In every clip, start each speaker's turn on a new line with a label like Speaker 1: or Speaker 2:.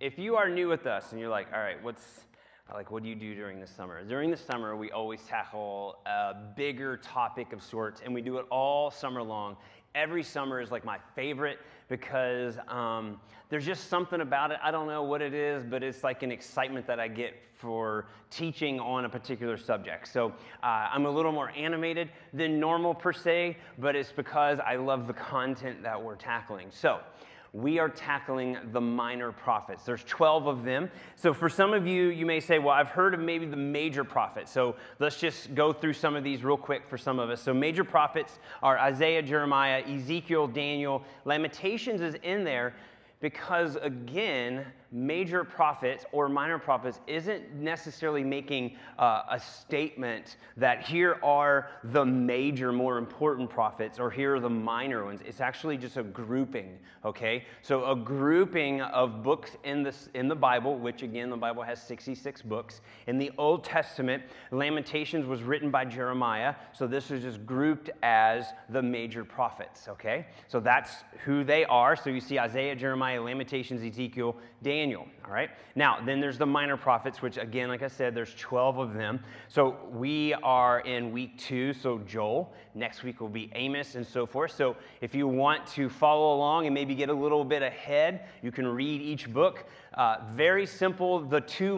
Speaker 1: if you are new with us and you're like, all right, what do you do during the summer? During the summer, we always tackle a bigger topic of sorts, and we do it all summer long. Every summer is like my favorite because there's just something about it. I don't know what it is, but it's like an excitement that I get for teaching on a particular subject. So I'm a little more animated than normal per se, but it's because I love the content that we're tackling. So we are tackling the minor prophets. There's 12 of them. So for some of you, you may say, well, I've heard of maybe the major prophets. So let's just go through some of these real quick for some of us. So major prophets are Isaiah, Jeremiah, Ezekiel, Daniel. Lamentations is in there because, again, major prophets or minor prophets isn't necessarily making a statement that here are the major, more important prophets, or here are the minor ones. It's actually just a grouping, okay? So a grouping of books in the Bible, which again, the Bible has 66 books. In the Old Testament, Lamentations was written by Jeremiah, so this is just grouped as the major prophets, okay? So that's who they are. So you see Isaiah, Jeremiah, Lamentations, Ezekiel, Daniel, all right? Now, then there's the minor prophets, which again, like I said, there's 12 of them. So we are in week 2, so Joel. Next week will be Amos and so forth. So if you want to follow along and maybe get a little bit ahead, you can read each book. Very simple. The two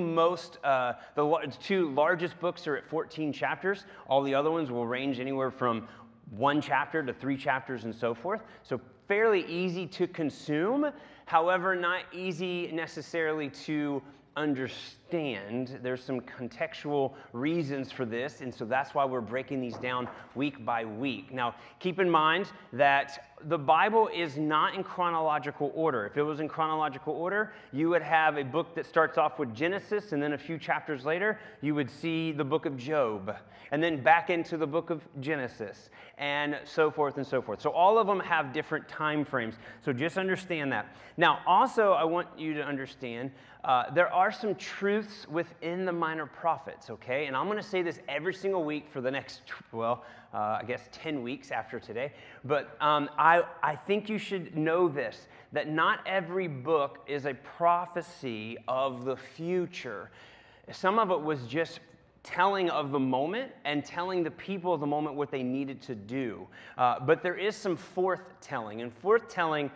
Speaker 1: largest books are at 14 chapters. All the other ones will range anywhere from 1 chapter to 3 chapters and so forth. So fairly easy to consume. However, not easy necessarily to understand. There's some contextual reasons for this, and so that's why we're breaking these down week by week. Now, keep in mind that the Bible is not in chronological order. If it was in chronological order, you would have a book that starts off with Genesis, and then a few chapters later, you would see the book of Job, and then back into the book of Genesis, and so forth and so forth. So all of them have different time frames, so just understand that. Now, also, I want you to understand there are some truths within the minor prophets, okay? And I'm going to say this every single week for the next, I guess 10 weeks after today. But I think you should know this, that not every book is a prophecy of the future. Some of it was just telling of the moment and telling the people of the moment what they needed to do. But there is some forthtelling. And forthtelling,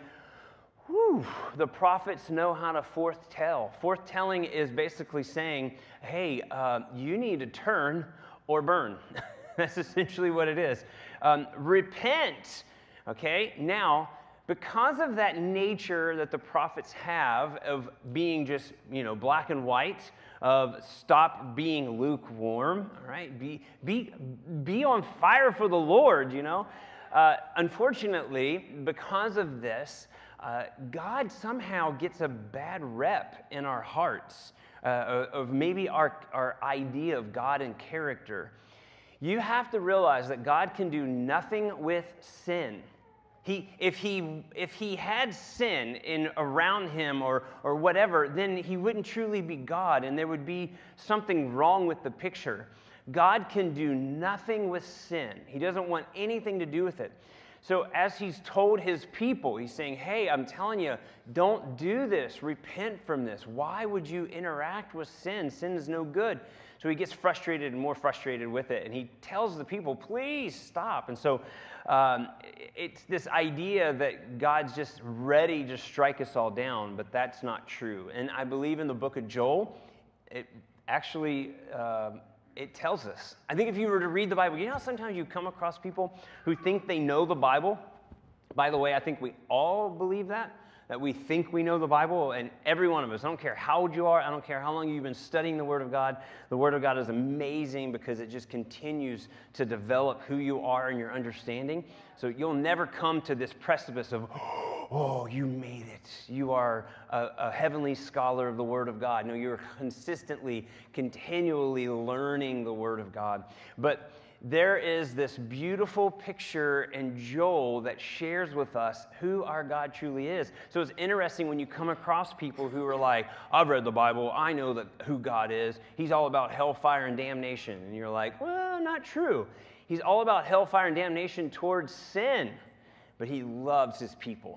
Speaker 1: the prophets know how to forthtell. Forthtelling is basically saying, hey, you need to turn or burn. That's essentially what it is. Repent, okay? Now, because of that nature that the prophets have of being just, black and white, of stop being lukewarm, all right? Be on fire for the Lord, Unfortunately, because of this, God somehow gets a bad rep in our hearts of maybe our idea of God and character. You have to realize that God can do nothing with sin. If he had sin around him or whatever, then he wouldn't truly be God, and there would be something wrong with the picture. God can do nothing with sin. He doesn't want anything to do with it. So as he's told his people, he's saying, hey, I'm telling you, don't do this. Repent from this. Why would you interact with sin? Sin is no good. So he gets frustrated and more frustrated with it. And he tells the people, please stop. And so it's this idea that God's just ready to strike us all down, but that's not true. And I believe in the book of Joel, it actually it tells us. I think if you were to read the Bible, sometimes you come across people who think they know the Bible. By the way, I think we all believe that we think we know the Bible, and every one of us. I don't care how old you are. I don't care how long you've been studying the Word of God. The Word of God is amazing because it just continues to develop who you are and your understanding. So you'll never come to this precipice of, oh, you made it. You are a heavenly scholar of the Word of God. No, you're continually learning the Word of God. But there is this beautiful picture in Joel that shares with us who our God truly is. So it's interesting when you come across people who are like, I've read the Bible, I know who God is. He's all about hellfire and damnation. And you're like, well, not true. He's all about hellfire and damnation towards sin, but he loves his people.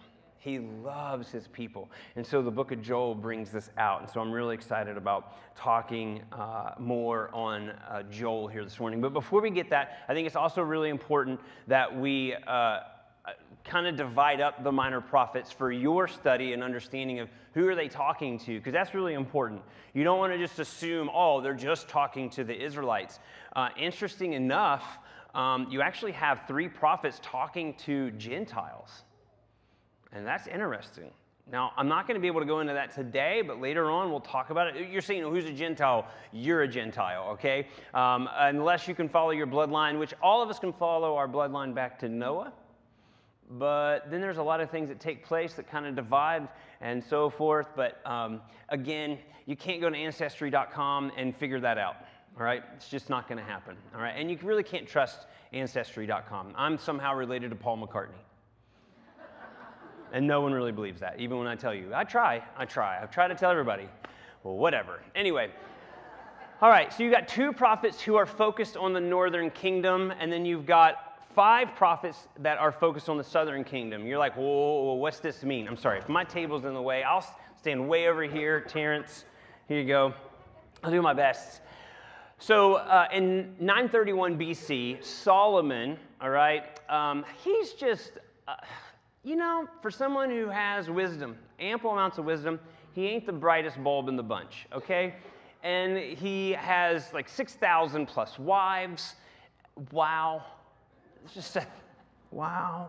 Speaker 1: He loves his people. And so the book of Joel brings this out. And so I'm really excited about talking more on Joel here this morning. But before we get that, I think it's also really important that we kind of divide up the minor prophets for your study and understanding of who are they talking to, because that's really important. You don't want to just assume, oh, they're just talking to the Israelites. Interesting enough, you actually have 3 prophets talking to Gentiles. And that's interesting. Now, I'm not going to be able to go into that today, but later on we'll talk about it. You're saying, who's a Gentile? You're a Gentile, okay? Unless you can follow your bloodline, which all of us can follow our bloodline back to Noah. But then there's a lot of things that take place that kind of divide and so forth. But again, you can't go to Ancestry.com and figure that out, all right? It's just not going to happen, all right? And you really can't trust Ancestry.com. I'm somehow related to Paul McCartney. And no one really believes that, even when I tell you. I try. I've tried to tell everybody. Well, whatever. Anyway. All right, so you've got 2 prophets who are focused on the northern kingdom, and then you've got 5 prophets that are focused on the southern kingdom. You're like, whoa, what's this mean? I'm sorry, if my table's in the way, I'll stand way over here. Terrence, here you go. I'll do my best. So in 931 BC, Solomon, all right, he's just... for someone who has wisdom, ample amounts of wisdom, he ain't the brightest bulb in the bunch, okay? And he has like 6,000 plus wives. Wow. It's just, wow.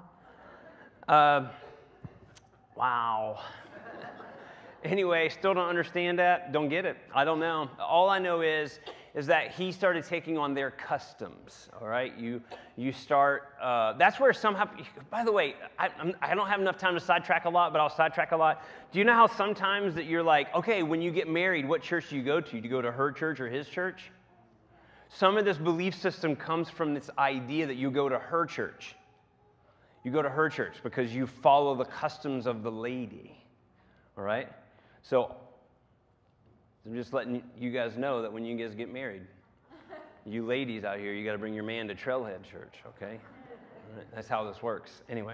Speaker 1: Wow. Anyway, still don't understand that. Don't get it. I don't know. All I know is that he started taking on their customs, all right? You start, that's where somehow, by the way, I don't have enough time to sidetrack a lot, but I'll sidetrack a lot. Do you know how sometimes that you're like, okay, when you get married, what church do you go to? Do you go to her church or his church? Some of this belief system comes from this idea that you go to her church. You go to her church because you follow the customs of the lady, all right? So I'm just letting you guys know that when you guys get married, you ladies out here, you got to bring your man to Trailhead Church, okay? Right, that's how this works. Anyway.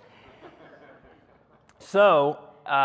Speaker 1: So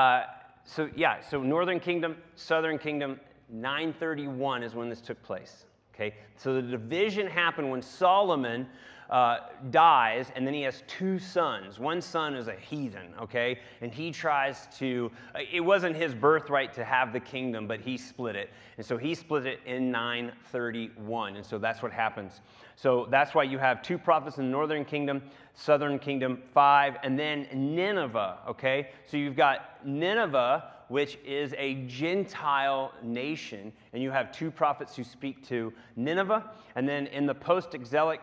Speaker 1: Northern Kingdom, Southern Kingdom, 931 is when this took place, okay? So the division happened when Solomon dies, and then he has 2 sons. One son is a heathen, okay? And he tries to, it wasn't his birthright to have the kingdom, but he split it. And so he split it in 931, and so that's what happens. So that's why you have 2 prophets in the northern kingdom, southern kingdom, 5, and then Nineveh, okay? So you've got Nineveh, which is a Gentile nation, and you have 2 prophets who speak to Nineveh, and then in the post-exilic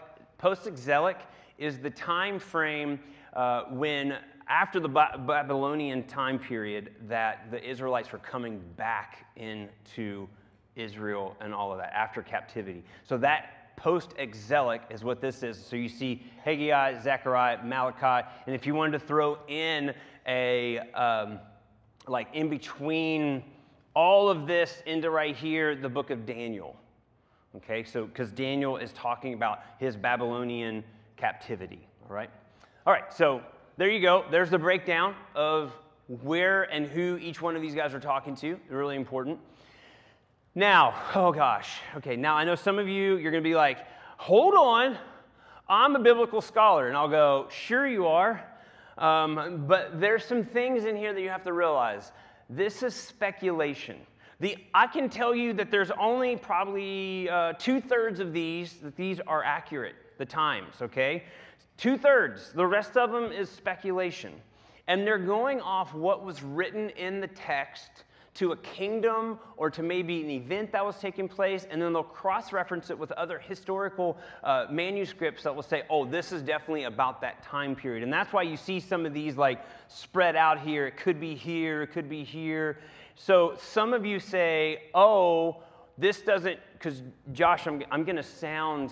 Speaker 1: is the time frame when, after the Babylonian time period, that the Israelites were coming back into Israel and all of that, after captivity. So that post-exilic is what this is. So you see Haggai, Zechariah, Malachi, and if you wanted to throw in a, like in between all of this into right here, the book of Daniel. Okay, so because Daniel is talking about his Babylonian captivity, all right? All right, so there you go. There's the breakdown of where and who each one of these guys are talking to. Really important. Now, oh gosh, okay, now I know some of you, you're going to be like, hold on, I'm a biblical scholar. And I'll go, sure you are, but there's some things in here that you have to realize. This is speculation. I can tell you that there's only probably 2/3 of these are accurate, the times, okay? 2/3. The rest of them is speculation. And they're going off what was written in the text to a kingdom or to maybe an event that was taking place, and then they'll cross-reference it with other historical manuscripts that will say, oh, this is definitely about that time period. And that's why you see some of these like spread out here. It could be here, it could be here. So some of you say, oh, this doesn't, because Josh, I'm going to sound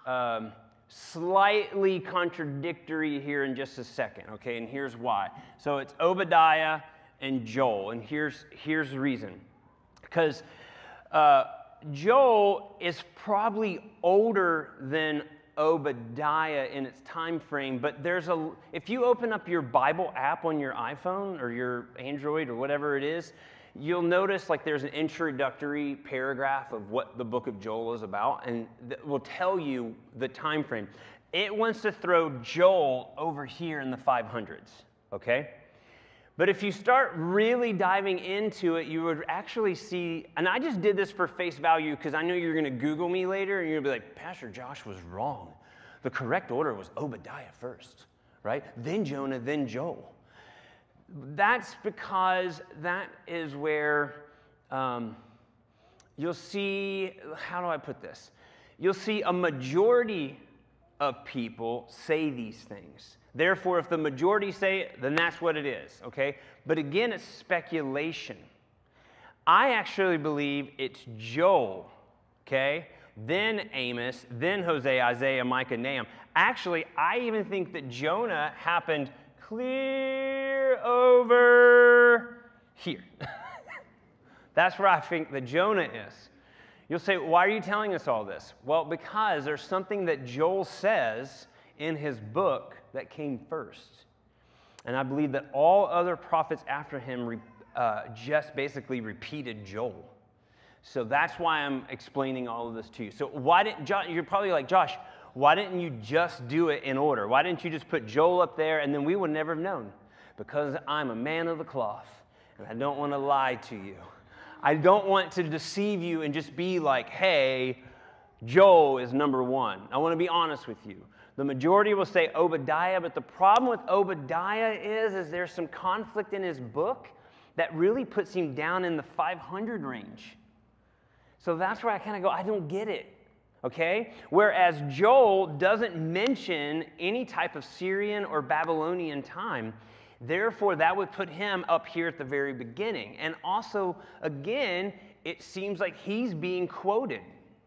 Speaker 1: slightly contradictory here in just a second, okay? And here's why. So it's Obadiah and Joel, and here's the reason. Because Joel is probably older than Obadiah in its time frame, but if you open up your Bible app on your iPhone or your Android or whatever it is, you'll notice like there's an introductory paragraph of what the book of Joel is about, and that will tell you the time frame. It wants to throw Joel over here in the 500s, okay? But if you start really diving into it, you would actually see, and I just did this for face value because I know you're going to Google me later and you're going to be like, Pastor Josh was wrong. The correct order was Obadiah first, right? Then Jonah, then Joel. That's because that is where you'll see, how do I put this? You'll see a majority of people say these things. Therefore, if the majority say it, then that's what it is, okay? But again, it's speculation. I actually believe it's Joel, okay? Then Amos, then Hosea, Isaiah, Micah, Nahum. Actually, I even think that Jonah happened clear over here. That's where I think that Jonah is. You'll say, why are you telling us all this? Well, because there's something that Joel says in his book that came first. And I believe that all other prophets after him just basically repeated Joel. So that's why I'm explaining all of this to you. So why didn't you're probably like, Josh, why didn't you just do it in order? Why didn't you just put Joel up there and then we would never have known? Because I'm a man of the cloth and I don't want to lie to you. I don't want to deceive you and just be like, hey, Joel is number one. I want to be honest with you. The majority will say Obadiah, but the problem with Obadiah is there's some conflict in his book that really puts him down in the 500 range. So that's where I kind of go, I don't get it, okay? Whereas Joel doesn't mention any type of Syrian or Babylonian time. Therefore, that would put him up here at the very beginning. And also, again, it seems like he's being quoted.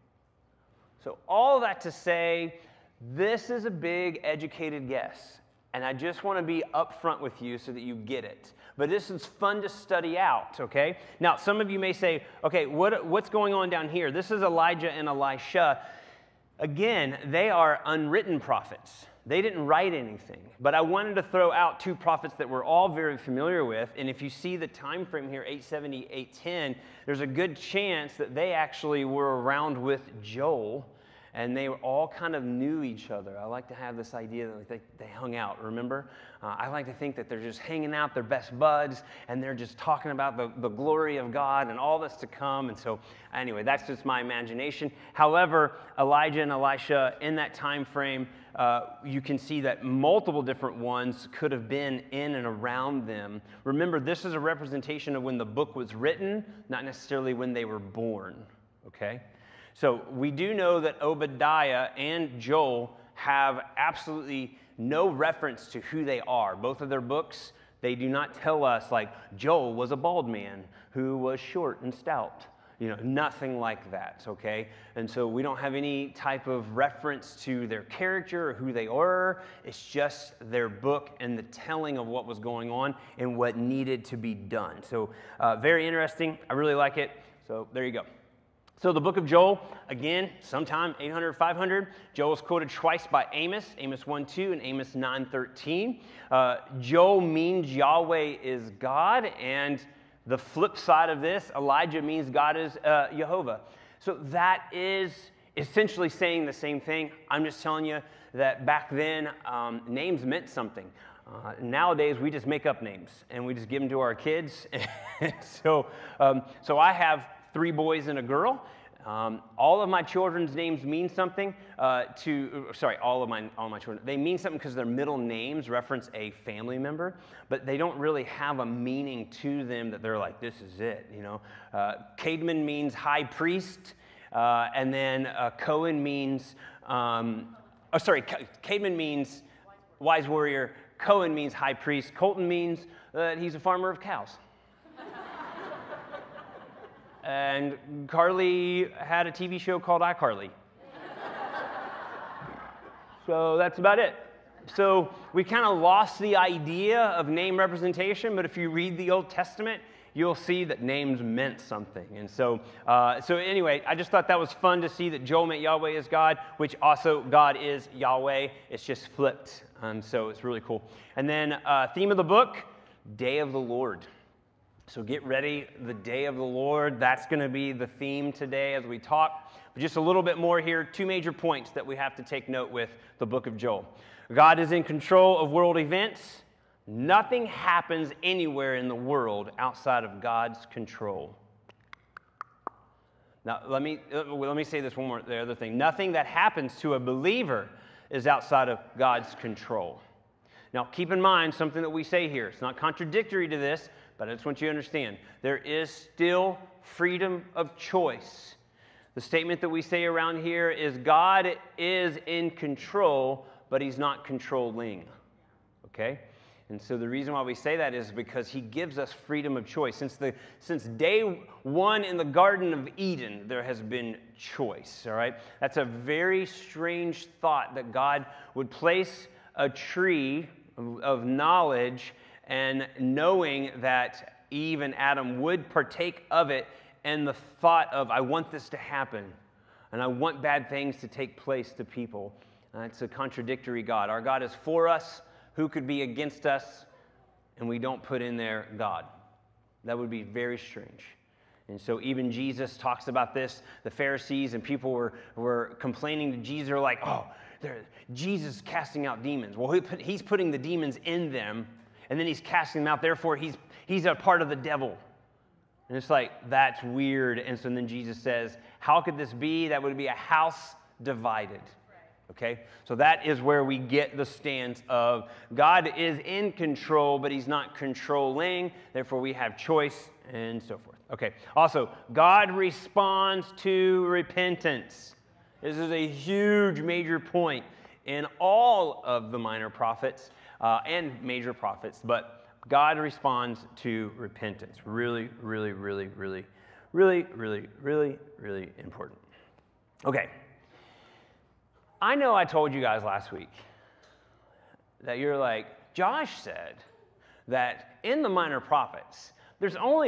Speaker 1: So all that to say, this is a big educated guess, and I just want to be upfront with you so that you get it. But this is fun to study out, okay? Now, some of you may say, okay, what's going on down here? This is Elijah and Elisha. Again, they are unwritten prophets. They didn't write anything. But I wanted to throw out two prophets that we're all very familiar with, and if you see the time frame here, 870, 810, there's a good chance that they actually were around with Joel, and they all kind of knew each other. I like to have this idea that they hung out, remember? I like to think that they're just hanging out, they're best buds, and they're just talking about the glory of God and all that's to come. And so, anyway, that's just my imagination. However, Elijah and Elisha, in that time frame, you can see that multiple different ones could have been in and around them. Remember, this is a representation of when the book was written, not necessarily when they were born, okay? So we do know that Obadiah and Joel have absolutely no reference to who they are. Both of their books, they do not tell us like Joel was a bald man who was short and stout. You know, nothing like that, okay? And so we don't have any type of reference to their character or who they were. It's just their book and the telling of what was going on and what needed to be done. So very interesting. I really like it. So there you go. So the book of Joel, again, sometime 800, 500. Joel is quoted twice by Amos, Amos 1:2 and Amos 9:13. Joel means Yahweh is God, and the flip side of this, Elijah means God is Jehovah. So that is essentially saying the same thing. I'm just telling you that back then, names meant something. Nowadays, we just make up names, and we just give them to our kids. So I have 3 boys and a girl. All of my children's names mean something all of my children. They mean something because their middle names reference a family member, but they don't really have a meaning to them that they're like, this is it, you know. Caedmon means high priest, and then Cohen means, Caedmon means wise warrior, Cohen means high priest, Colton means that he's a farmer of cows. And Carly had a TV show called iCarly. So that's about it. So we kind of lost the idea of name representation, but if you read the Old Testament, you'll see that names meant something. And so anyway, I just thought that was fun to see that Joel meant Yahweh is God, which also God is Yahweh. It's just flipped. So it's really cool. And then theme of the book, Day of the Lord. So get ready, the Day of the Lord. That's going to be the theme today as we talk. But just a little bit more here, 2 major points that we have to take note with the book of Joel. God is in control of world events. Nothing happens anywhere in the world outside of God's control. Now, let me say this one more, the other thing. Nothing that happens to a believer is outside of God's control. Now, keep in mind something that we say here. It's not contradictory to this, but I just want you to understand. There is still freedom of choice. The statement that we say around here is God is in control, but he's not controlling. Okay? And so the reason why we say that is because he gives us freedom of choice. Since day one in the Garden of Eden, there has been choice, all right? That's a very strange thought that God would place a tree of knowledge and knowing that Eve and Adam would partake of it, and the thought of, I want this to happen, and I want bad things to take place to people. It's a contradictory God. Our God is for us. Who could be against us? And we don't put in there God. That would be very strange. And so even Jesus talks about this. The Pharisees and people were complaining to Jesus. They're like, oh, Jesus is casting out demons. Well, he's putting the demons in them, and then he's casting them out. Therefore, he's a part of the devil. And it's like, that's weird. And so then Jesus says, how could this be? That would be a house divided. Okay, so that is where we get the stance of God is in control, but he's not controlling. Therefore, we have choice and so forth. Okay, also, God responds to repentance. This is a huge major point in all of the minor prophets and major prophets, but God responds to repentance. Really, really, really, really, really, really, really, really important. Okay. I know I told you guys last week that you're like, Josh said that in the minor prophets, there's only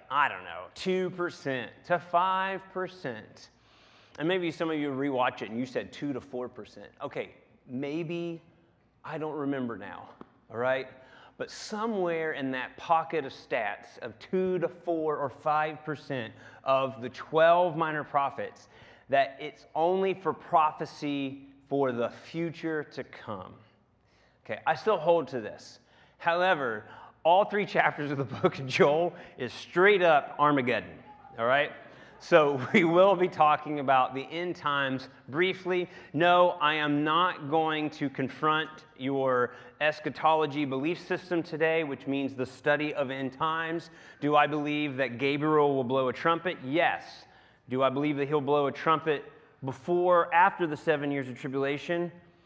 Speaker 1: 2% to 5%. And maybe some of you rewatch it and you said 2 to 4%. Okay, maybe, I don't remember now, all right? But somewhere in that pocket of stats of 2 to 4 or 5% of the 12 minor prophets, that it's only for prophecy for the future to come. Okay, I still hold to this. However, all 3 chapters of the book of Joel is straight up Armageddon, all right? So we will be talking about the end times briefly. No, I am not going to confront your eschatology belief system today, which means the study of end times. Do I believe that Gabriel will blow a trumpet? Yes. Do I believe that he'll blow a trumpet after the 7 years of tribulation?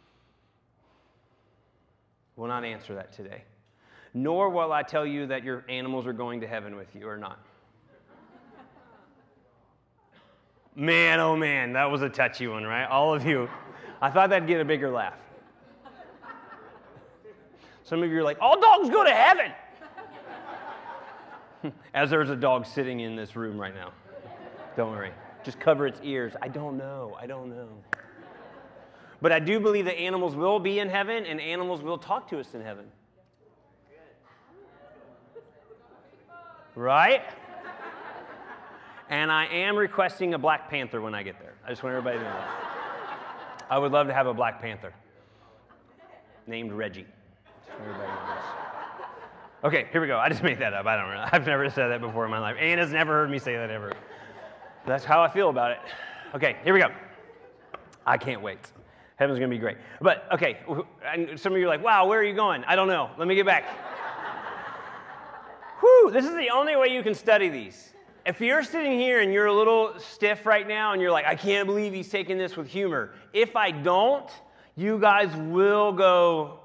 Speaker 1: Will not answer that today. Nor will I tell you that your animals are going to heaven with you or not. Man, oh man, that was a touchy one, right? All of you. I thought that'd get a bigger laugh. Some of you are like, all dogs go to heaven. As there's a dog sitting in this room right now. Don't worry. Just cover its ears. I don't know. But I do believe that animals will be in heaven and animals will talk to us in heaven. Right? And I am requesting a Black Panther when I get there. I just want everybody to know that. I would love to have a Black Panther named Reggie. Just want everybody to know this. Okay, here we go. I just made that up. I don't know. I've never said that before in my life. Anna's never heard me say that ever. That's how I feel about it. Okay, here we go. I can't wait. Heaven's going to be great. But, okay, and some of you are like, wow, where are you going? I don't know. Let me get back. Whew, this is the only way you can study these. If you're sitting here and you're a little stiff right now and you're like, I can't believe he's taking this with humor. If I don't, you guys will go,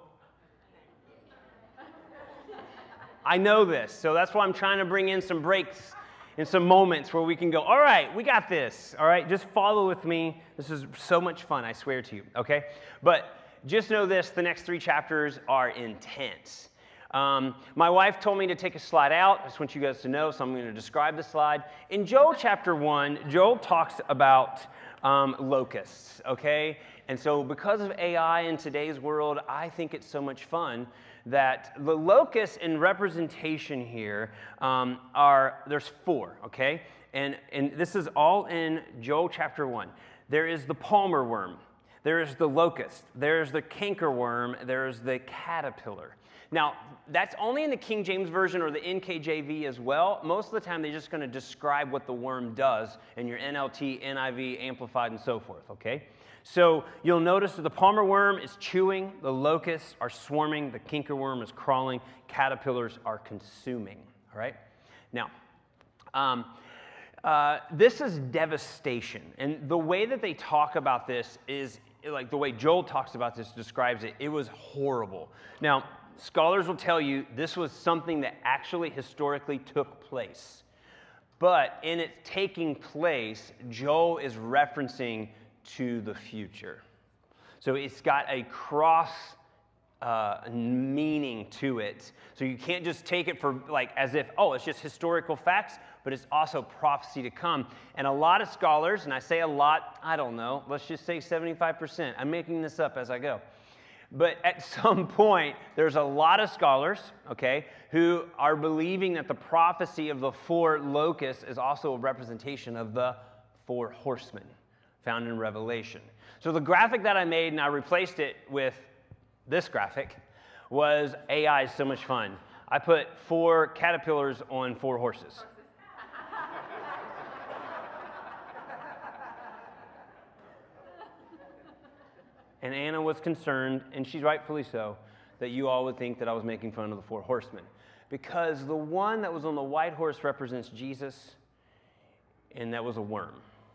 Speaker 1: I know this. So that's why I'm trying to bring in some breaks and some moments where we can go, all right, we got this. All right, just follow with me. This is so much fun, I swear to you, okay? But just know this, the next 3 chapters are intense. My wife told me to take a slide out. I just want you guys to know, so I'm going to describe the slide. In Joel chapter 1, Joel talks about locusts, okay? And so because of AI in today's world, I think it's so much fun that the locusts in representation here there's 4, okay? And this is all in Joel chapter 1. There is the palmer worm. There is the locust. There's the cankerworm. There's the caterpillar. Now, that's only in the King James Version or the NKJV as well. Most of the time, they're just going to describe what the worm does in your NLT, NIV, Amplified, and so forth, okay? So you'll notice that the palmer worm is chewing, the locusts are swarming, the cankerworm is crawling, caterpillars are consuming, all right? Now, this is devastation. And the way that they talk about this is, like the way Joel talks about this describes it, it was horrible. Now, scholars will tell you this was something that actually historically took place. But in it taking place, Joel is referencing to the future. So it's got a cross meaning to it. So you can't just take it for like as if, oh, it's just historical facts, but it's also prophecy to come. And a lot of scholars, and I say a lot, I don't know, let's just say 75%. I'm making this up as I go. But at some point, there's a lot of scholars, okay, who are believing that the prophecy of the 4 locusts is also a representation of the 4 horsemen found in Revelation. So the graphic that I made, and I replaced it with this graphic, was AI is so much fun. I put 4 caterpillars on 4 horses. And Anna was concerned, and she's rightfully so, that you all would think that I was making fun of the 4 horsemen. Because the one that was on the white horse represents Jesus, and that was a worm.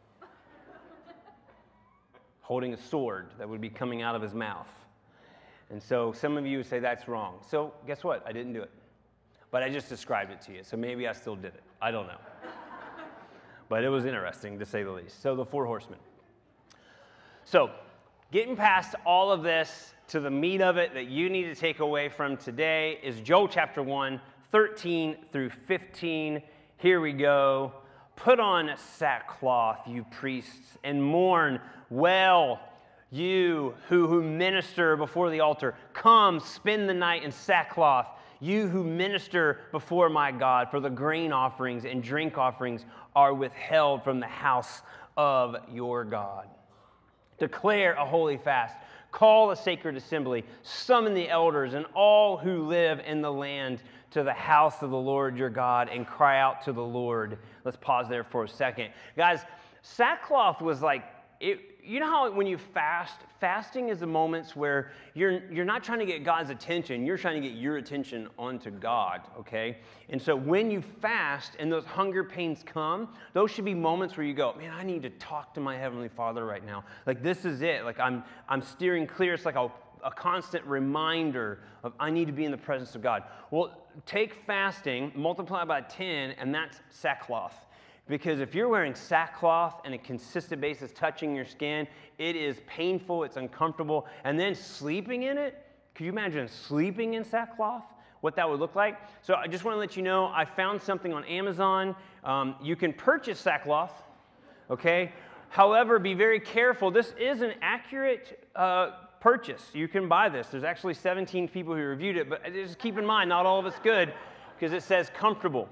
Speaker 1: Holding a sword that would be coming out of his mouth. And so some of you would say that's wrong. So guess what? I didn't do it. But I just described it to you, so maybe I still did it. I don't know. But it was interesting, to say the least. So the 4 horsemen. So, getting past all of this to the meat of it that you need to take away from today is Joel chapter 1, 13 through 15. Here we go. Put on sackcloth, you priests, and mourn well, you who minister before the altar. Come, spend the night in sackcloth, you who minister before my God, for the grain offerings and drink offerings are withheld from the house of your God. Declare a holy fast. Call a sacred assembly. Summon the elders and all who live in the land to the house of the Lord your God and cry out to the Lord. Let's pause there for a second. Guys, sackcloth was like, you know how when you fast, fasting is the moments where you're not trying to get God's attention, you're trying to get your attention onto God, okay? And so when you fast and those hunger pains come, those should be moments where you go, man, I need to talk to my Heavenly Father right now. Like this is it. Like I'm steering clear. It's like a constant reminder of I need to be in the presence of God. Well, take fasting, multiply by 10, and that's sackcloth. Because if you're wearing sackcloth on a consistent basis, touching your skin, it is painful, it's uncomfortable. And then sleeping in it, could you imagine sleeping in sackcloth? What that would look like? So I just want to let you know, I found something on Amazon. You can purchase sackcloth, okay? However, be very careful. This is an accurate purchase. You can buy this. There's actually 17 people who reviewed it, but just keep in mind, not all of it's good, because it says comfortable.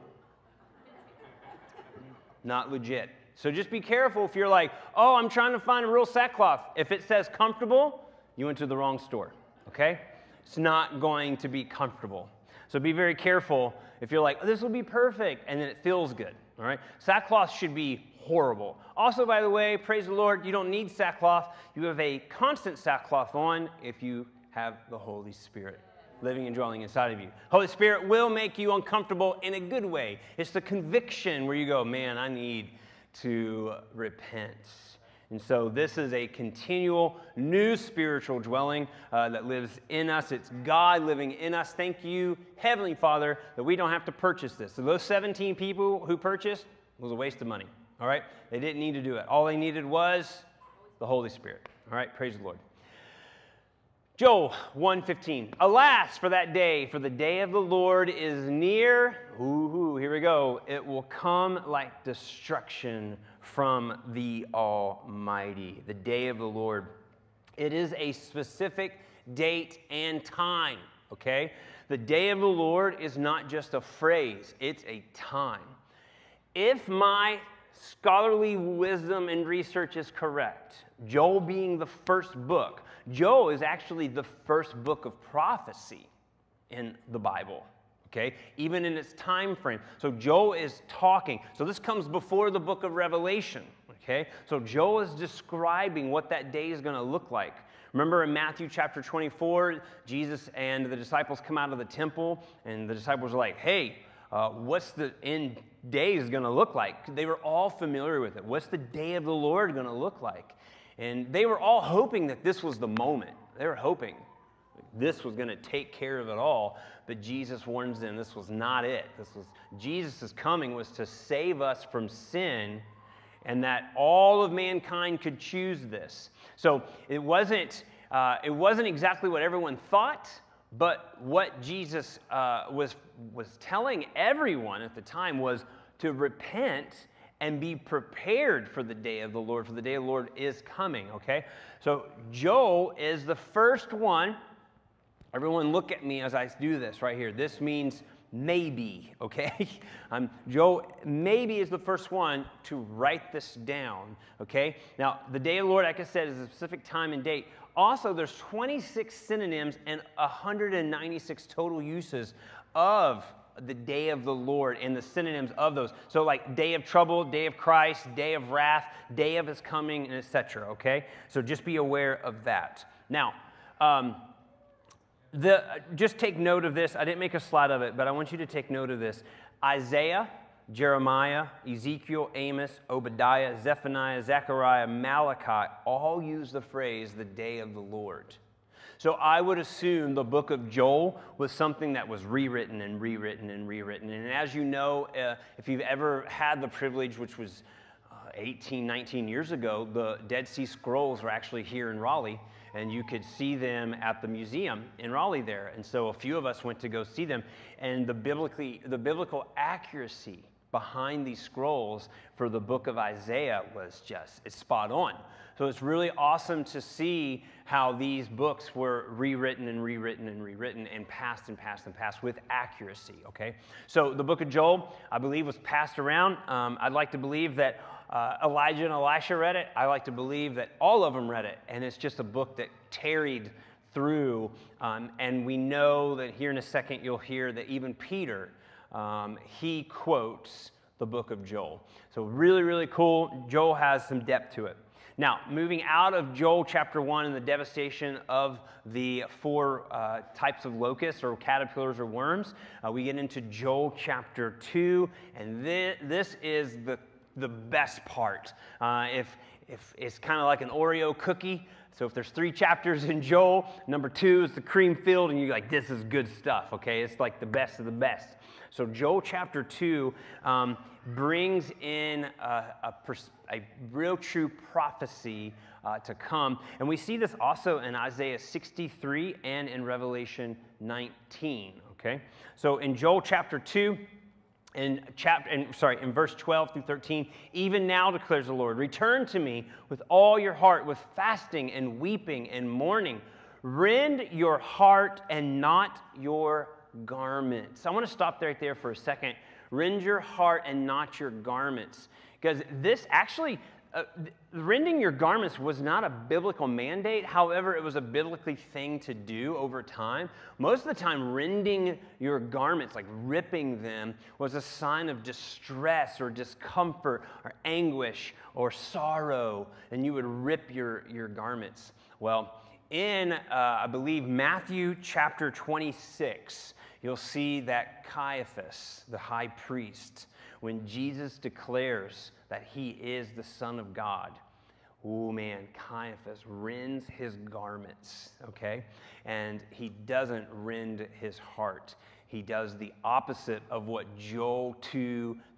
Speaker 1: Not legit. So just be careful if you're like, oh, I'm trying to find a real sackcloth. If it says comfortable, you went to the wrong store, okay? It's not going to be comfortable. So be very careful if you're like, oh, this will be perfect, and then it feels good, all right? Sackcloth should be horrible. Also, by the way, praise the Lord, you don't need sackcloth. You have a constant sackcloth on if you have the Holy Spirit living and dwelling inside of you. Holy Spirit will make you uncomfortable in a good way. It's the conviction where you go, man, I need to repent. And so this is a continual new spiritual dwelling that lives in us. It's God living in us. Thank you, Heavenly Father, that we don't have to purchase this. So those 17 people who purchased was a waste of money. All right? They didn't need to do it. All they needed was the Holy Spirit. All right? Praise the Lord. Joel 1:15. Alas for that day, for the day of the Lord is near. Ooh, here we go. It will come like destruction from the Almighty. The day of the Lord. It is a specific date and time, okay? The day of the Lord is not just a phrase, it's a time. If my scholarly wisdom and research is correct, Joel being the first book, Joel is actually the first book of prophecy in the Bible, okay? Even in its time frame. So Joel is talking. So this comes before the book of Revelation, okay? So Joel is describing what that day is going to look like. Remember in Matthew chapter 24, Jesus and the disciples come out of the temple, and the disciples are like, hey, what's the end days going to look like? They were all familiar with it. What's the day of the Lord going to look like? And they were all hoping that this was the moment. They were hoping this was going to take care of it all. But Jesus warns them this was not it. Jesus' coming was to save us from sin, and that all of mankind could choose this. So it wasn't exactly what everyone thought, but what Jesus was telling everyone at the time was to repent and be prepared for the day of the Lord, for the day of the Lord is coming, okay? So Joel is the first one. Everyone look at me as I do this right here. This means maybe, okay? Joel maybe is the first one to write this down, okay? Now, the day of the Lord, like I said, is a specific time and date. Also, there's 26 synonyms and 196 total uses of the day of the Lord and the synonyms of those. So like day of trouble, day of Christ, day of wrath, day of his coming, and etc., okay? So just be aware of that. Now, just take note of this. I didn't make a slide of it, but I want you to take note of this. Isaiah, Jeremiah, Ezekiel, Amos, Obadiah, Zephaniah, Zechariah, Malachi all use the phrase the day of the Lord. So I would assume the book of Joel was something that was rewritten and rewritten and rewritten. And as you know, if you've ever had the privilege, which was 18, 19 years ago, the Dead Sea Scrolls were actually here in Raleigh, and you could see them at the museum in Raleigh there. And so a few of us went to go see them. And the biblical accuracy behind these scrolls for the book of Isaiah was it's spot on. So it's really awesome to see how these books were rewritten and rewritten and rewritten and passed and passed and passed with accuracy, okay? So the book of Joel, I believe, was passed around. I'd like to believe that Elijah and Elisha read it. I like to believe that all of them read it. And it's just a book that tarried through. And we know that here in a second you'll hear that even Peter, he quotes the book of Joel. So really, really cool. Joel has some depth to it. Now, moving out of Joel chapter 1 and the devastation of the 4 types of locusts or caterpillars or worms, we get into Joel chapter 2, and this is the best part. If it's kind of like an Oreo cookie, so if there's 3 chapters in Joel, number 2 is the cream filled, and you're like, this is good stuff, okay? It's like the best of the best. So Joel chapter 2 brings in a real true prophecy to come. And we see this also in Isaiah 63 and in Revelation 19, okay? So in Joel chapter 2, in verse 12 through 13, even now declares the Lord, return to me with all your heart, with fasting and weeping and mourning. Rend your heart and not your garments. I want to stop right there for a second. Rend your heart and not your garments. Because this actually, rending your garments was not a biblical mandate. However, it was a biblically thing to do over time. Most of the time, rending your garments, like ripping them, was a sign of distress or discomfort or anguish or sorrow. And you would rip your garments. Well, in, I believe, Matthew chapter 26, you'll see that Caiaphas, the high priest, when Jesus declares that he is the Son of God, oh man, Caiaphas rends his garments, okay? And he doesn't rend his heart. He does the opposite of what Joel 2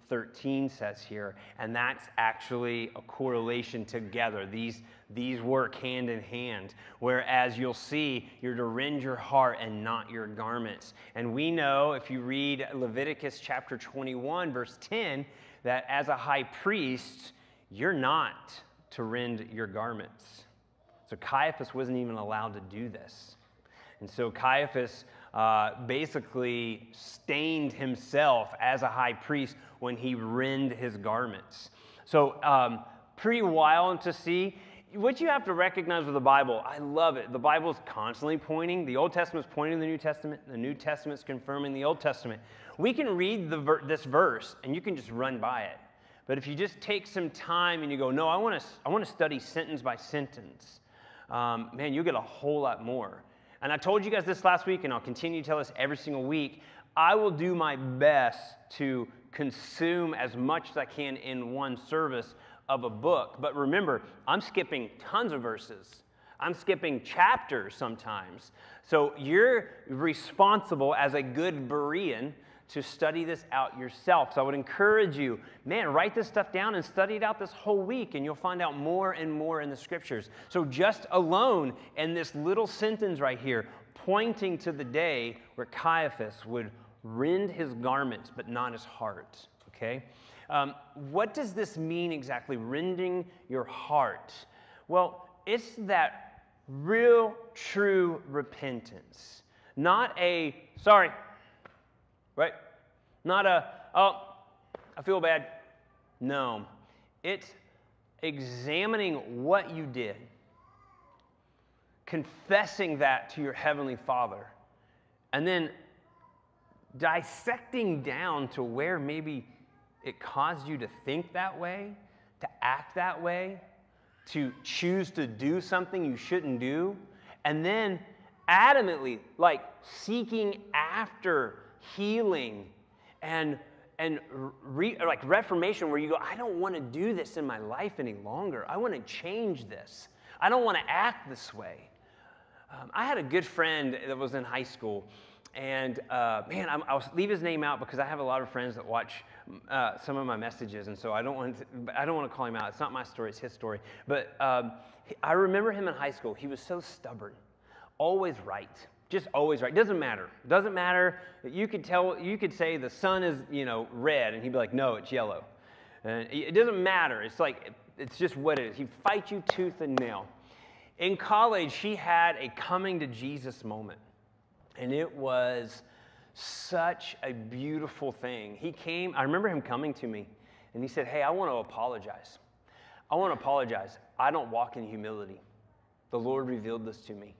Speaker 1: 13 says here, and that's actually a correlation together. These work hand in hand, whereas you'll see you're to rend your heart and not your garments. And we know, if you read Leviticus chapter 21, verse 10, that as a high priest, you're not to rend your garments. So Caiaphas wasn't even allowed to do this. And so Caiaphas basically stained himself as a high priest when he rend his garments. So pretty wild to see. What you have to recognize with the Bible, I love it. The Bible is constantly pointing. The Old Testament's pointing to the New Testament. The New Testament's confirming the Old Testament. We can read this verse, and you can just run by it. But if you just take some time and you go, no, I want to study sentence by sentence, man, you'll get a whole lot more. And I told you guys this last week, and I'll continue to tell this every single week. I will do my best to consume as much as I can in one service of a book. But remember, I'm skipping tons of verses. I'm skipping chapters sometimes. So you're responsible as a good Berean to study this out yourself. So I would encourage you, man, write this stuff down and study it out this whole week, and you'll find out more and more in the scriptures. So just alone in this little sentence right here, pointing to the day where Caiaphas would rend his garments but not his heart, okay? What does this mean exactly, rending your heart? Well, it's that real, true repentance. Not a, sorry, right? Not a, oh, I feel bad. No. It's examining what you did, confessing that to your Heavenly Father, and then dissecting down to where maybe it caused you to think that way, to act that way, to choose to do something you shouldn't do, and then adamantly, like, seeking after healing and reformation, where you go, I don't want to do this in my life any longer. I want to change this. I don't want to act this way. I had a good friend that was in high school, and man, I'll leave his name out because I have a lot of friends that watch some of my messages, and so I don't want to call him out. It's not my story; it's his story. But I remember him in high school. He was so stubborn, always right, just always right. Doesn't matter. Doesn't matter. You could say the sun is red, and he'd be like, no, it's yellow. And it doesn't matter. It's like it's just what it is. He'd fight you tooth and nail. In college, he had a coming to Jesus moment. And it was such a beautiful thing. He came, I remember him coming to me, and he said, hey, I want to apologize. I want to apologize. I don't walk in humility. The Lord revealed this to me.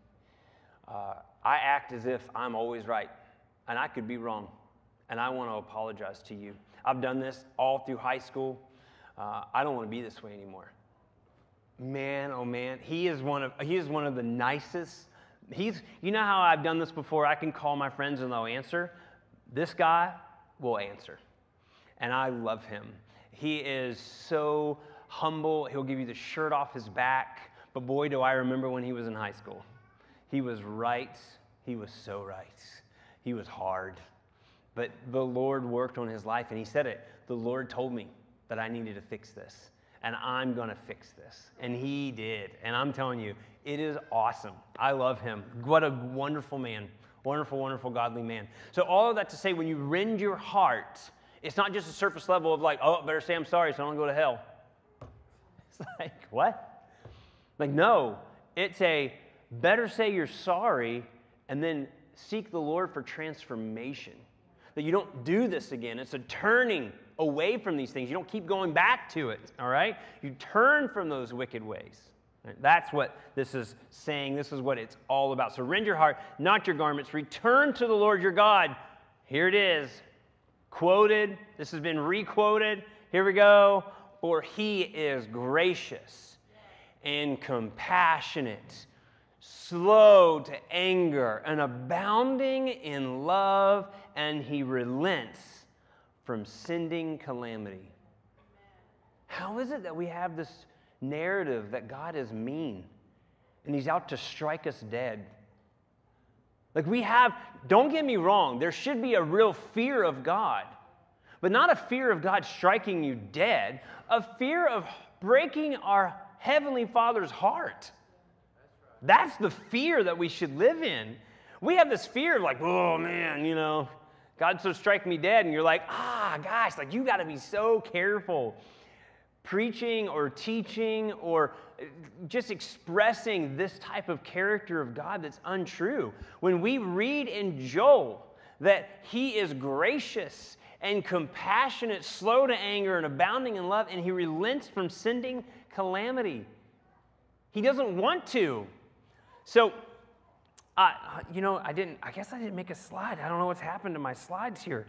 Speaker 1: I act as if I'm always right, and I could be wrong, and I want to apologize to you. I've done this all through high school. I don't want to be this way anymore. Man, oh man, he is one of the nicest. You know how I've done this before? I can call my friends and they'll answer. This guy will answer. And I love him. He is so humble. He'll give you the shirt off his back. But boy, do I remember when he was in high school. He was right. He was so right. He was hard. But the Lord worked on his life, and he said it. The Lord told me that I needed to fix this. And I'm going to fix this. And he did. And I'm telling you, it is awesome. I love him. What a wonderful man. Wonderful, wonderful, godly man. So all of that to say, when you rend your heart, it's not just a surface level of like, oh, better say I'm sorry so I don't go to hell. It's like, what? Like, no. It's a better say you're sorry and then seek the Lord for transformation. That you don't do this again. It's a turning away from these things. You don't keep going back to it, all right? You turn from those wicked ways. Right? That's what this is saying. This is what it's all about. So rend your heart, not your garments. Return to the Lord your God. Here it is. Quoted. This has been requoted. Here we go. For he is gracious and compassionate, slow to anger, and abounding in love, and he relents from sending calamity. How is it that we have this narrative that God is mean and he's out to strike us dead? Like don't get me wrong, there should be a real fear of God. But not a fear of God striking you dead, a fear of breaking our Heavenly Father's heart. That's the fear that we should live in. We have this fear of like, oh man, God so strike me dead. And you're like, gosh, like you got to be so careful preaching or teaching or just expressing this type of character of God that's untrue. When we read in Joel that he is gracious and compassionate, slow to anger and abounding in love, and he relents from sending calamity. He doesn't want to. So, I guess I didn't make a slide. I don't know what's happened to my slides here.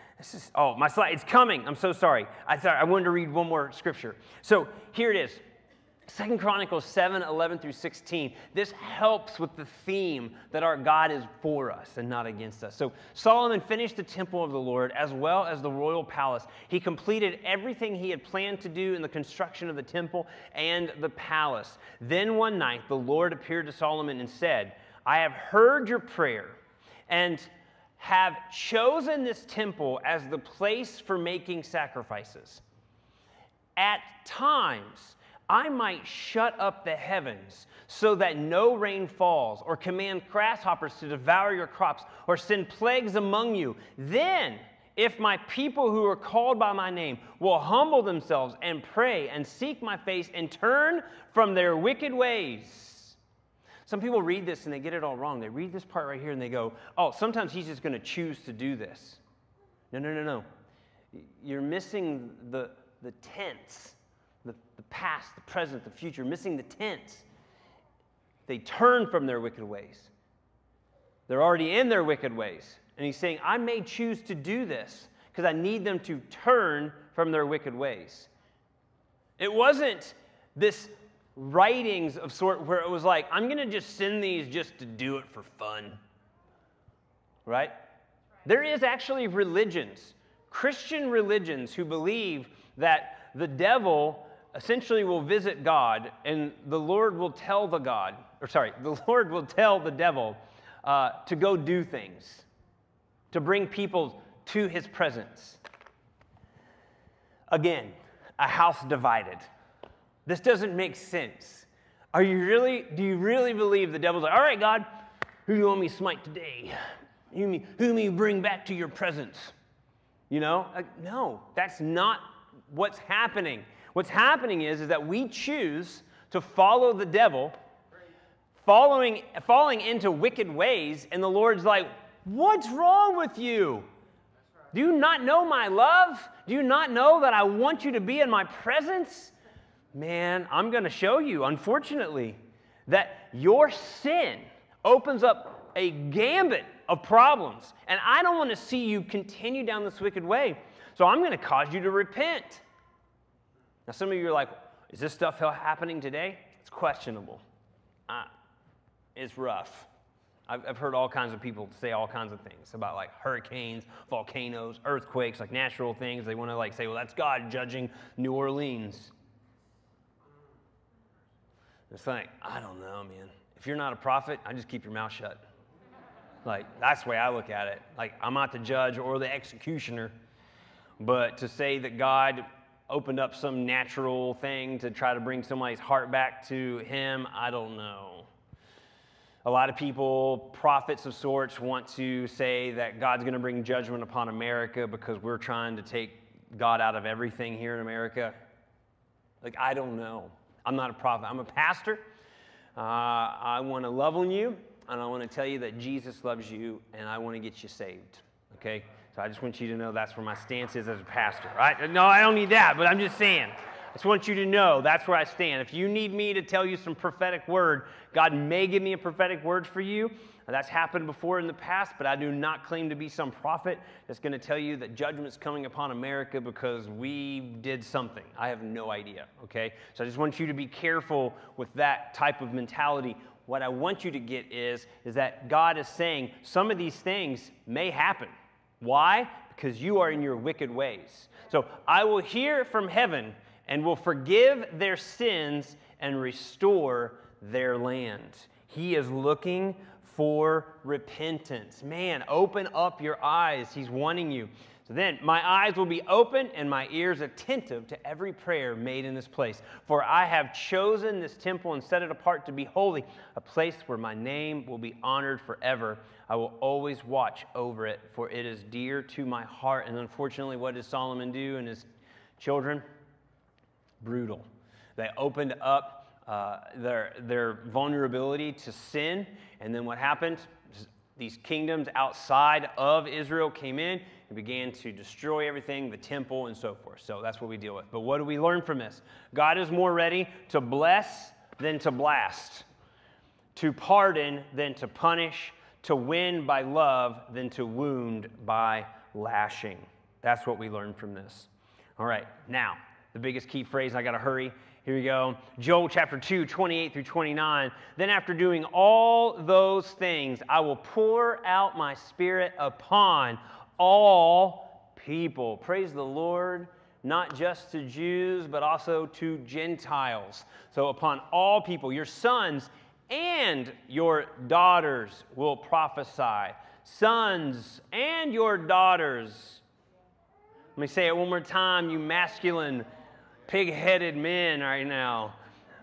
Speaker 1: My slide, it's coming. I'm so sorry. I wanted to read one more scripture. So here it is. 2 Chronicles 7:11-16. This helps with the theme that our God is for us and not against us. So Solomon finished the temple of the Lord as well as the royal palace. He completed everything he had planned to do in the construction of the temple and the palace. Then one night the Lord appeared to Solomon and said, I have heard your prayer and have chosen this temple as the place for making sacrifices. At times, I might shut up the heavens so that no rain falls, or command grasshoppers to devour your crops, or send plagues among you. Then, if my people who are called by my name will humble themselves and pray and seek my face and turn from their wicked ways. Some people read this and they get it all wrong. They read this part right here and they go, oh, sometimes he's just going to choose to do this. No. You're missing the tense. The past, the present, the future, missing the tense. They turn from their wicked ways. They're already in their wicked ways. And he's saying, I may choose to do this because I need them to turn from their wicked ways. It wasn't this writings of sort where it was like, I'm going to just send these just to do it for fun. Right? There is actually religions, Christian religions, who believe that the devil essentially will visit God, and the Lord will tell the Lord will tell the devil to go do things, to bring people to his presence. Again, a house divided. This doesn't make sense. Do you really believe the devil's like, all right, God, who do you want me to smite today? Who do you bring back to your presence? No, that's not what's happening. What's happening is that we choose to follow the devil, falling into wicked ways, and the Lord's like, what's wrong with you? Do you not know my love? Do you not know that I want you to be in my presence? Man, I'm going to show you, unfortunately, that your sin opens up a gambit of problems, and I don't want to see you continue down this wicked way, so I'm going to cause you to repent. Now, some of you are like, is this stuff happening today? It's questionable. It's rough. I've heard all kinds of people say all kinds of things about like hurricanes, volcanoes, earthquakes, like natural things. They want to say, well, that's God judging New Orleans. It's like, I don't know, man. If you're not a prophet, I just keep your mouth shut. Like, that's the way I look at it. Like, I'm not the judge or the executioner, but to say that God opened up some natural thing to try to bring somebody's heart back to him, I don't know. A lot of people, prophets of sorts, want to say that God's going to bring judgment upon America because we're trying to take God out of everything here in America. Like, I don't know. I'm not a prophet. I'm a pastor. I want to love on you, and I want to tell you that Jesus loves you, and I want to get you saved. Okay? So I just want you to know that's where my stance is as a pastor, right? No, I don't need that, but I'm just saying. I just want you to know that's where I stand. If you need me to tell you some prophetic word, God may give me a prophetic word for you. That's happened before in the past, but I do not claim to be some prophet that's going to tell you that judgment's coming upon America because we did something. I have no idea, okay? So I just want you to be careful with that type of mentality. What I want you to get is that God is saying some of these things may happen. Why? Because you are in your wicked ways. So I will hear from heaven and will forgive their sins and restore their land. He is looking for repentance. Man, open up your eyes. He's wanting you. So then my eyes will be open and my ears attentive to every prayer made in this place. For I have chosen this temple and set it apart to be holy, a place where my name will be honored forever. I will always watch over it, for it is dear to my heart. And unfortunately, what did Solomon do and his children? Brutal. They opened up their vulnerability to sin. And then what happened? These kingdoms outside of Israel came in and began to destroy everything, the temple and so forth. So that's what we deal with. But what do we learn from this? God is more ready to bless than to blast, to pardon than to punish, to win by love than to wound by lashing. That's what we learn from this. All right, now, the biggest key phrase, I got to hurry. Here we go. Joel chapter 2, 28 through 29. Then after doing all those things, I will pour out my Spirit upon all people. Praise the Lord, not just to Jews, but also to Gentiles. So upon all people, your sons and your daughters will prophesy. Sons and your daughters. Let me say it one more time, you masculine, pig-headed men right now.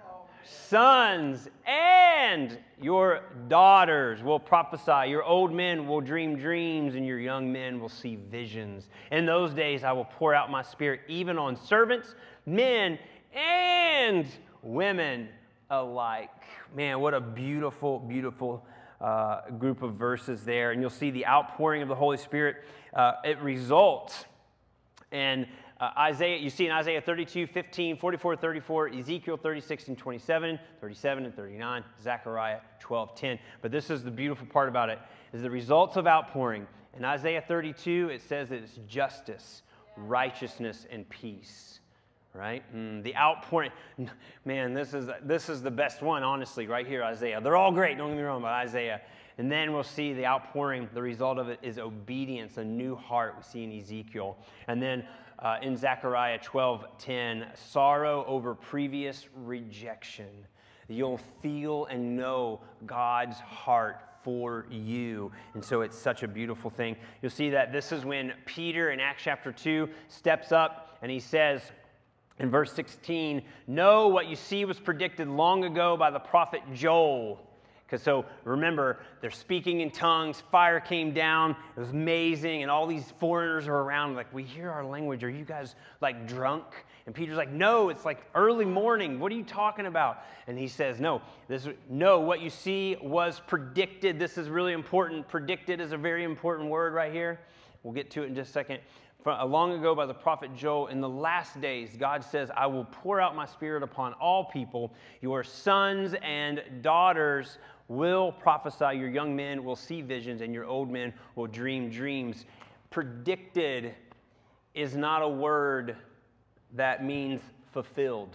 Speaker 1: Sons and your daughters will prophesy. Your old men will dream dreams, and your young men will see visions. In those days I will pour out my Spirit even on servants, men, and women alike. Man, what a beautiful, beautiful group of verses there. And you'll see the outpouring of the Holy Spirit. It results in Isaiah, you see in Isaiah 32, 15, 44, 34, Ezekiel 36 and 27, 37 and 39, Zechariah 12, 10. But this is the beautiful part about it, is the results of outpouring. In Isaiah 32, it says that it's justice, righteousness, and peace. Right? The outpouring. Man, this is the best one, honestly, right here, Isaiah. They're all great, don't get me wrong, but Isaiah. And then we'll see the outpouring. The result of it is obedience, a new heart we see in Ezekiel. And then in Zechariah 12:10, sorrow over previous rejection. You'll feel and know God's heart for you. And so it's such a beautiful thing. You'll see that this is when Peter in Acts chapter 2 steps up and he says in verse 16, know what you see was predicted long ago by the prophet Joel. Because so remember, they're speaking in tongues, fire came down, it was amazing, and all these foreigners are around like, we hear our language, are you guys like drunk? And Peter's like, no, it's like early morning, what are you talking about? And he says, no, what you see was predicted. This is really important. Predicted is a very important word right here. We'll get to it in just a second. Long ago by the prophet Joel, in the last days, God says, I will pour out my Spirit upon all people. Your sons and daughters will prophesy. Your young men will see visions, and your old men will dream dreams. Predicted is not a word that means fulfilled.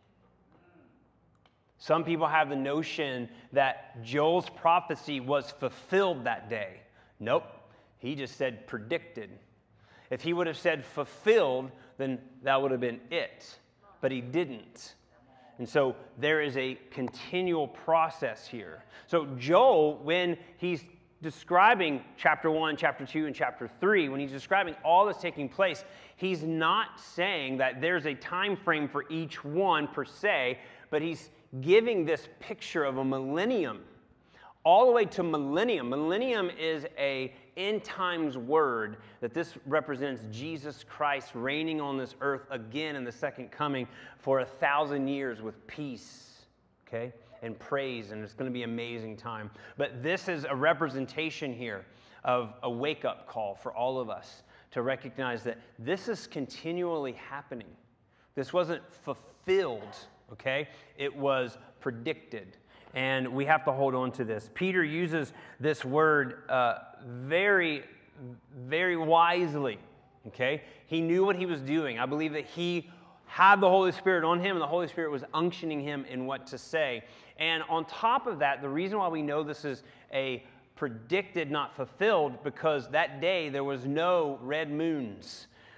Speaker 1: Some people have the notion that Joel's prophecy was fulfilled that day. Nope. He just said predicted. If he would have said fulfilled, then that would have been it. But he didn't. And so there is a continual process here. So Joel, when he's describing chapter 1, chapter 2, and chapter 3, when he's describing all that's taking place, he's not saying that there's a time frame for each one per se, but he's giving this picture of a millennium, all the way to millennium. Millennium is a end times word that this represents Jesus Christ reigning on this earth again in the second coming for 1,000 years with peace, okay, and praise, and it's going to be an amazing time. But this is a representation here of a wake-up call for all of us to recognize that this is continually happening. This wasn't fulfilled, okay? It was predicted. And we have to hold on to this. Peter uses this word very, very wisely, okay? He knew what he was doing. I believe that he had the Holy Spirit on him, and the Holy Spirit was unctioning him in what to say. And on top of that, the reason why we know this is a predicted, not fulfilled, because that day there was no red moons.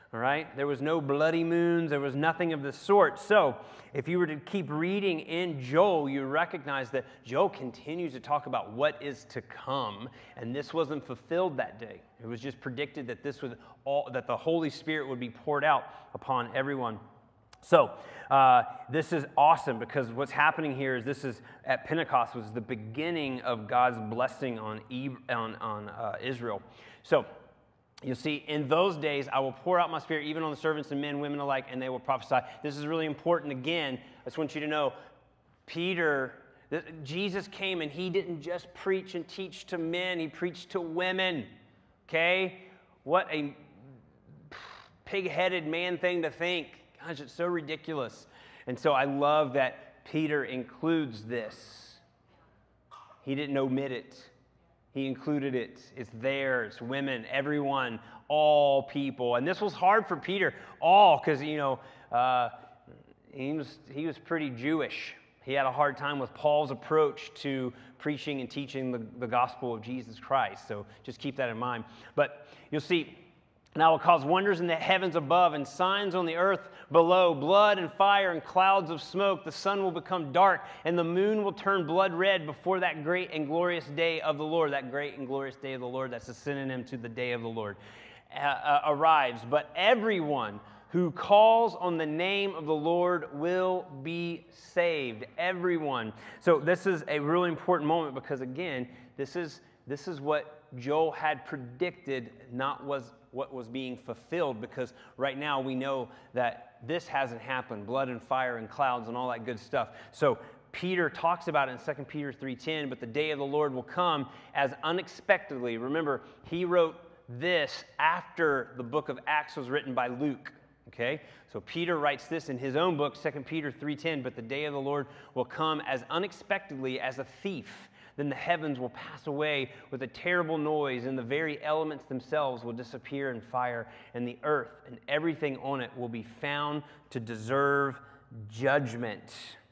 Speaker 1: All right? There was no bloody moons. There was nothing of the sort. So if you were to keep reading in Joel, you recognize that Joel continues to talk about what is to come, and this wasn't fulfilled that day. It was just predicted that that the Holy Spirit would be poured out upon everyone. So this is awesome, because what's happening here is this is at Pentecost was the beginning of God's blessing on Israel. So you'll see, in those days, I will pour out my Spirit even on the servants and men, women alike, and they will prophesy. This is really important. Again, I just want you to know, Jesus came and he didn't just preach and teach to men, he preached to women. Okay? What a pig-headed man thing to think. Gosh, it's so ridiculous. And so I love that Peter includes this. He didn't omit it. He included it. It's there. It's women, everyone, all people. And this was hard for Peter, because, he was pretty Jewish. He had a hard time with Paul's approach to preaching and teaching the gospel of Jesus Christ. So just keep that in mind. But you'll see, and I will cause wonders in the heavens above and signs on the earth below, blood and fire and clouds of smoke. The sun will become dark and the moon will turn blood red before that great and glorious day of the Lord. That great and glorious day of the Lord, that's a synonym to the day of the Lord, arrives. But everyone who calls on the name of the Lord will be saved. Everyone. So this is a really important moment, because again, this is what Joel had predicted, not what was being fulfilled, because right now we know that this hasn't happened, blood and fire and clouds and all that good stuff. So Peter talks about it in 2 Peter 3:10, but the day of the Lord will come as unexpectedly. Remember, he wrote this after the book of Acts was written by Luke. Okay, so Peter writes this in his own book, 2 Peter 3:10, but the day of the Lord will come as unexpectedly as a thief. Then the heavens will pass away with a terrible noise, and the very elements themselves will disappear in fire, and the earth and everything on it will be found to deserve judgment.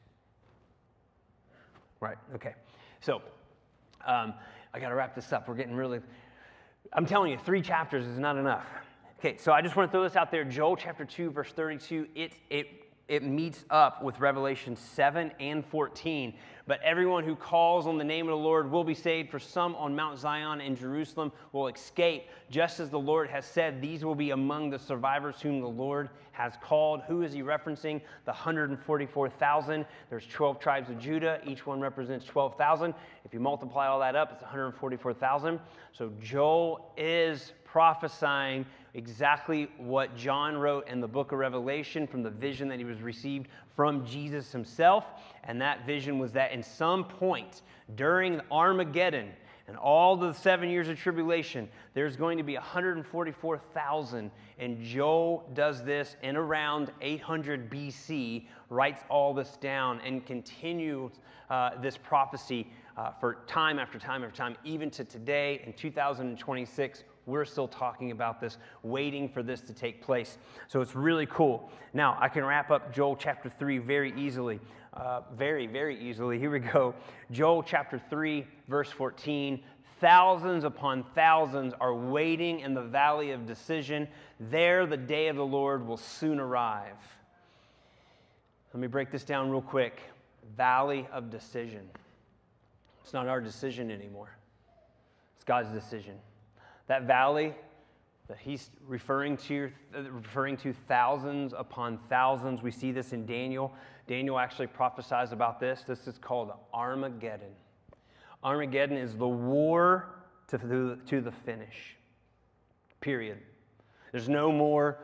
Speaker 1: Right, okay. So, I got to wrap this up. We're getting really... I'm telling you, 3 chapters is not enough. Okay, so I just want to throw this out there. Joel chapter 2, verse 32, it meets up with Revelation 7 and 14. But everyone who calls on the name of the Lord will be saved, for some on Mount Zion and Jerusalem will escape. Just as the Lord has said, these will be among the survivors whom the Lord has called. Who is he referencing? The 144,000. There's 12 tribes of Judah. Each one represents 12,000. If you multiply all that up, it's 144,000. So Joel is prophesying exactly what John wrote in the book of Revelation from the vision that he was received from Jesus himself. And that vision was that in some point during Armageddon and all the 7 years of tribulation, there's going to be 144,000. And Joel does this in around 800 BC, writes all this down, and continues this prophecy for time after time after time, even to today in 2026. We're still talking about this, waiting for this to take place. So it's really cool. Now, I can wrap up Joel chapter 3 very easily. Very, very easily. Here we go. Joel chapter 3, verse 14. Thousands upon thousands are waiting in the valley of decision. There the day of the Lord will soon arrive. Let me break this down real quick. Valley of decision. It's not our decision anymore. It's God's decision. That valley that he's referring to thousands upon thousands. We see this in Daniel. Daniel actually prophesies about this. This is called Armageddon. Armageddon is the war to the finish. Period. There's no more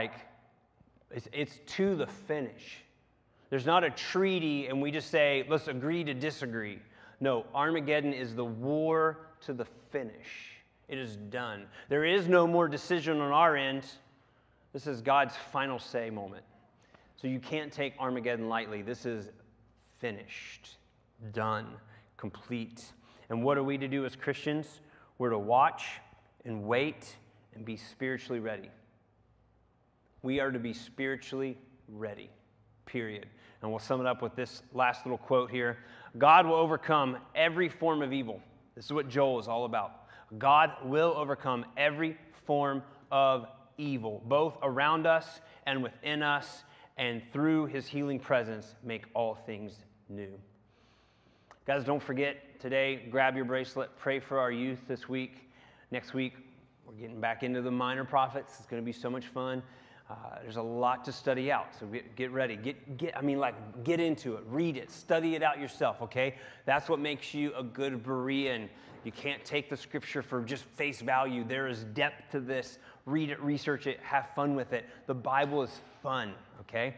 Speaker 1: it's to the finish. There's not a treaty and we just say, let's agree to disagree. No, Armageddon is the war to the finish. It is done. There is no more decision on our end. This is God's final say moment. So you can't take Armageddon lightly. This is finished, done, complete. And what are we to do as Christians? We're to watch and wait and be spiritually ready. We are to be spiritually ready, period. And we'll sum it up with this last little quote here. God will overcome every form of evil. This is what Joel is all about. God will overcome every form of evil, both around us and within us, and through his healing presence, make all things new. Guys, don't forget today, grab your bracelet, pray for our youth this week. Next week, we're getting back into the minor prophets. It's going to be so much fun. There's a lot to study out, so get ready. Get into it. Read it. Study it out yourself, okay? That's what makes you a good Berean. You can't take the scripture for just face value. There is depth to this. Read it, research it, have fun with it. The Bible is fun, okay?